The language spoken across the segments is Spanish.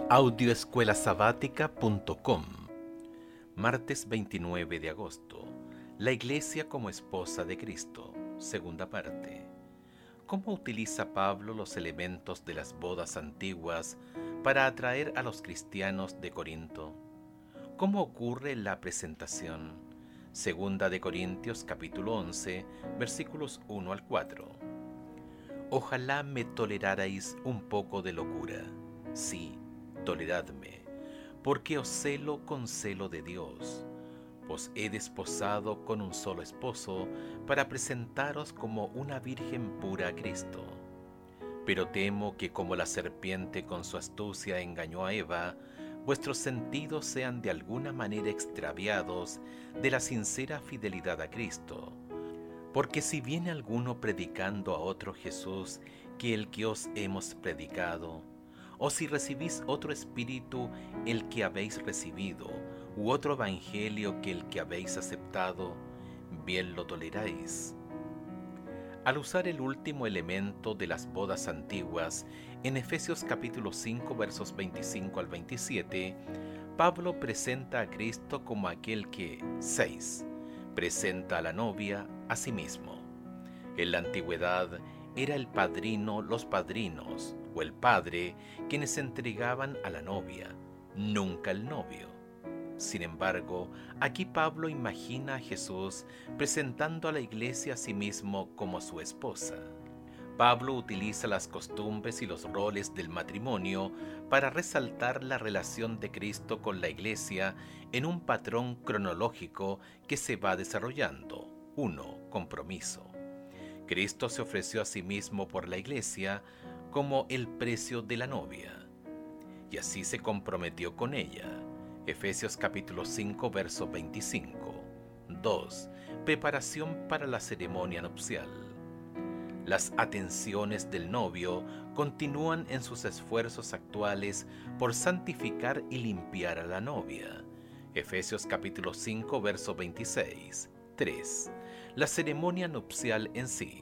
Audioescuelasabática.com. Martes 29 de agosto. La Iglesia como esposa de Cristo. Segunda parte. ¿Cómo utiliza Pablo los elementos de las bodas antiguas para atraer a los cristianos de Corinto? ¿Cómo ocurre la presentación? Segunda de Corintios capítulo 11, versículos 1 al 4. Ojalá me tolerarais un poco de locura. Sí, toleradme, porque os celo con celo de Dios. Os he desposado con un solo esposo para presentaros como una virgen pura a Cristo. Pero temo que como la serpiente con su astucia engañó a Eva, vuestros sentidos sean de alguna manera extraviados de la sincera fidelidad a Cristo. Porque si viene alguno predicando a otro Jesús que el que os hemos predicado, o si recibís otro espíritu el que habéis recibido, u otro evangelio que el que habéis aceptado, bien lo toleráis. Al usar el último elemento de las bodas antiguas, en Efesios capítulo 5 versos 25 al 27, Pablo presenta a Cristo como aquel que, 6, presenta a la novia a sí mismo. En la antigüedad era el padrino, los padrinos, o el padre, quienes entregaban a la novia, nunca el novio. Sin embargo, aquí Pablo imagina a Jesús presentando a la iglesia a sí mismo como su esposa. Pablo utiliza las costumbres y los roles del matrimonio para resaltar la relación de Cristo con la iglesia en un patrón cronológico que se va desarrollando. 1. Compromiso. Cristo se ofreció a sí mismo por la iglesia como el precio de la novia, y así se comprometió con ella. Efesios capítulo 5, verso 25. 2. Preparación para la ceremonia nupcial. Las atenciones del novio continúan en sus esfuerzos actuales por santificar y limpiar a la novia. Efesios capítulo 5, verso 26. 3. La ceremonia nupcial en sí.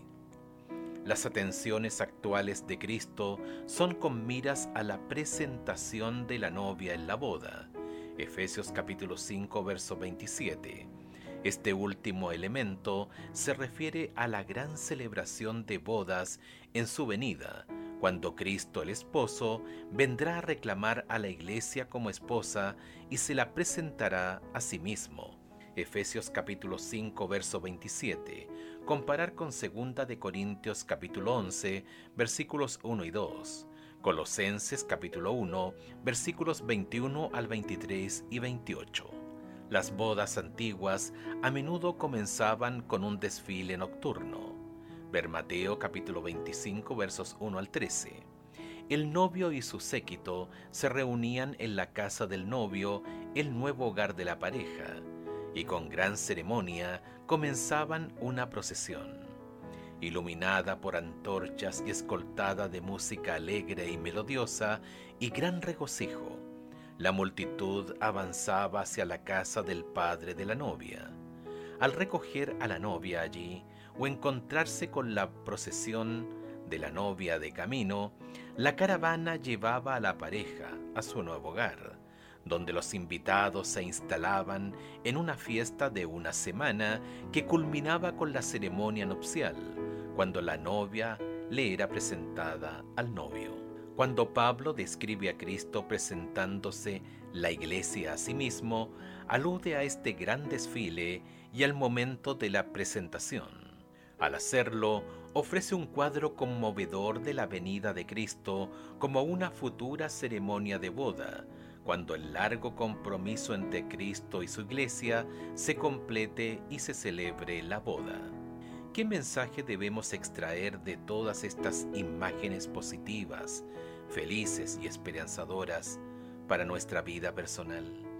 Las atenciones actuales de Cristo son con miras a la presentación de la novia en la boda. Efesios capítulo 5, verso 27. Este último elemento se refiere a la gran celebración de bodas en su venida, cuando Cristo el esposo vendrá a reclamar a la iglesia como esposa y se la presentará a sí mismo. Efesios capítulo 5, verso 27. Comparar con 2 de Corintios capítulo 11, versículos 1 y 2. Colosenses capítulo 1, versículos 21 al 23 y 28. Las bodas antiguas a menudo comenzaban con un desfile nocturno. Ver Mateo capítulo 25, versos 1 al 13. El novio y su séquito se reunían en la casa del novio, el nuevo hogar de la pareja, y con gran ceremonia comenzaban una procesión. Iluminada por antorchas y escoltada de música alegre y melodiosa y gran regocijo, la multitud avanzaba hacia la casa del padre de la novia. Al recoger a la novia allí o encontrarse con la procesión de la novia de camino, la caravana llevaba a la pareja a su nuevo hogar, donde los invitados se instalaban en una fiesta de una semana que culminaba con la ceremonia nupcial, cuando la novia le era presentada al novio. Cuando Pablo describe a Cristo presentándose la iglesia a sí mismo, alude a este gran desfile y al momento de la presentación. Al hacerlo, ofrece un cuadro conmovedor de la venida de Cristo como una futura ceremonia de boda, cuando el largo compromiso entre Cristo y su iglesia se complete y se celebre la boda. ¿Qué mensaje debemos extraer de todas estas imágenes positivas, felices y esperanzadoras para nuestra vida personal?